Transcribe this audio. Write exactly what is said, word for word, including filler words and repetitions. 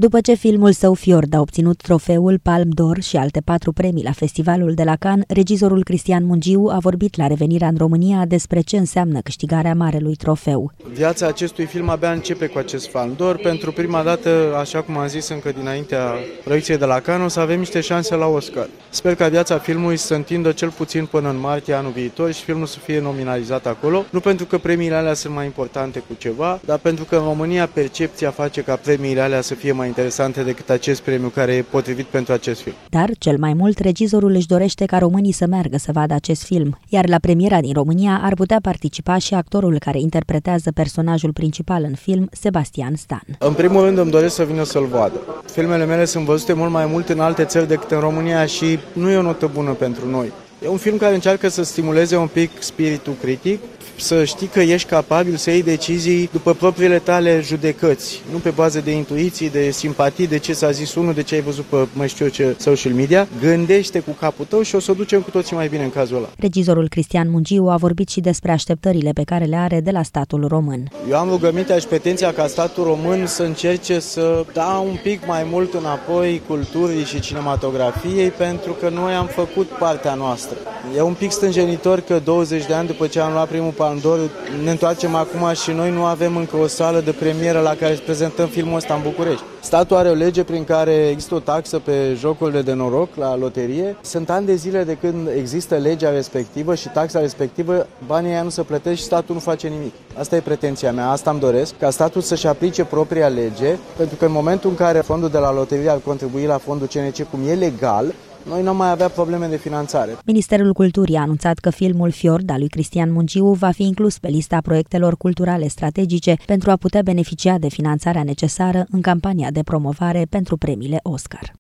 După ce filmul său Fjord a obținut trofeul Palme d'Or și alte patru premii la festivalul de la Cannes, regizorul Cristian Mungiu a vorbit la revenirea în România despre ce înseamnă câștigarea marelui trofeu. Viața acestui film abia începe cu acest Palme d'Or. Pentru prima dată, așa cum am zis încă dinaintea proiecției de la Cannes, o să avem niște șanse la Oscar. Sper ca viața filmului să se întindă cel puțin până în martie anul viitor și filmul să fie nominalizat acolo. Nu pentru că premiile alea sunt mai importante cu ceva, dar pentru că în România percepția face ca premiile alea să fie mai interesante decât acest premiu care e potrivit pentru acest film. Dar, cel mai mult, regizorul își dorește ca românii să meargă să vadă acest film, iar la premiera din România ar putea participa și actorul care interpretează personajul principal în film, Sebastian Stan. În primul rând îmi doresc să vină să-l vadă. Filmele mele sunt văzute mult mai mult în alte țări decât în România și nu e o notă bună pentru noi. E un film care încearcă să stimuleze un pic spiritul critic, să știi că ești capabil să iei decizii după propriile tale judecăți, nu pe bază de intuiții, de simpatii, de ce s-a zis unul, de ce ai văzut pe mai știu eu ce social media. Gândește cu capul tău și o să o ducem cu toții mai bine în cazul ăla. Regizorul Cristian Mungiu a vorbit și despre așteptările pe care le are de la statul român. Eu am rugămintea și pretenția ca statul român să încerce să dea un pic mai mult înapoi culturii și cinematografiei, pentru că noi am făcut partea noastră. E un pic stânjenitor că douăzeci de ani după ce am luat primul Palme d'Or, ne întoarcem acum și noi nu avem încă o sală de premieră la care să prezentăm filmul ăsta în București. Statul are o lege prin care există o taxă pe jocurile de noroc la loterie. Sunt ani de zile de când există legea respectivă și taxa respectivă, banii aia nu se plătesc și statul nu face nimic. Asta e pretenția mea, asta îmi doresc, ca statul să-și aplice propria lege, pentru că în momentul în care fondul de la loterie ar contribui la fondul C N C cum e legal, noi nu mai avea probleme de finanțare. Ministerul Culturii a anunțat că filmul Fjord al lui Cristian Mungiu va fi inclus pe lista proiectelor culturale strategice pentru a putea beneficia de finanțarea necesară în campania de promovare pentru premiile Oscar.